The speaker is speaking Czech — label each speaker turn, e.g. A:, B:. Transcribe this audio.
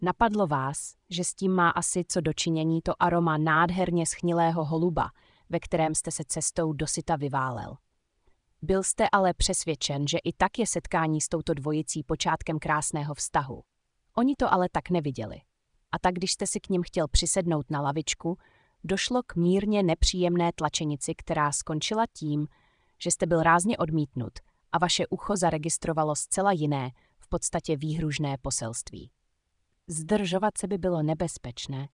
A: Napadlo vás, že s tím má asi co dočinění to aroma nádherně schnilého holuba, ve kterém jste se cestou dosyta vyválel. Byl jste ale přesvědčen, že i tak je setkání s touto dvojicí počátkem krásného vztahu. Oni to ale tak neviděli. A tak, když jste si k nim chtěl přisednout na lavičku, došlo k mírně nepříjemné tlačenici, která skončila tím, že jste byl rázně odmítnut a vaše ucho zaregistrovalo zcela jiné, v podstatě výhružné poselství. Zdržovat se by bylo nebezpečné,